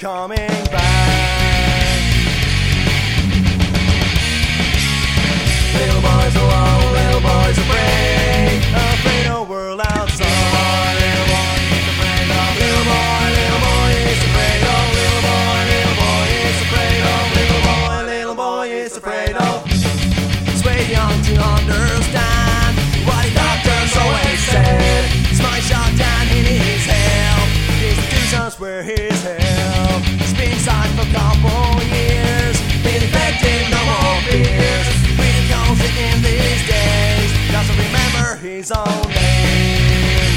coming back. Little boys alone, little boys afraid of the world outside. Little boy is afraid of. Little boy is afraid of. Little boy is afraid of. Little boy is afraid of. He's way young to understand what the doctors always said. Smile shot down in his head. Institutions were his help. He's been inside for a couple years. Been infected, no more fears. Really comes in these days. Doesn't remember his own name.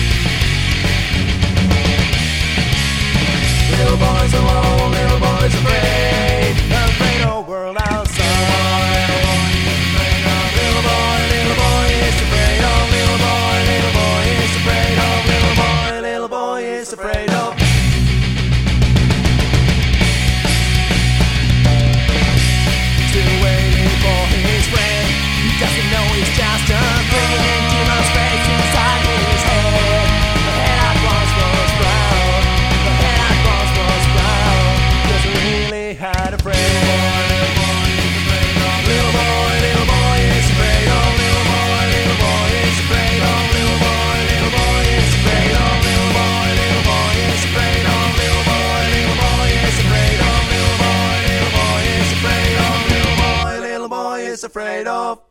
Little boys alone, little boys afraid of the world outside. Little boy is afraid of. Little boy is afraid of. Little boy is afraid of. Still waiting for his friend. He doesn't know he's just a thing. Demon space inside his head. The head I once was brown. The head I once was brown. Doesn't really had a friend. Little boy is afraid of. Little boy is afraid of. Little boy is afraid of. Little boy is afraid of. Little boy is afraid of. Little boy is afraid of. Little boy is afraid of.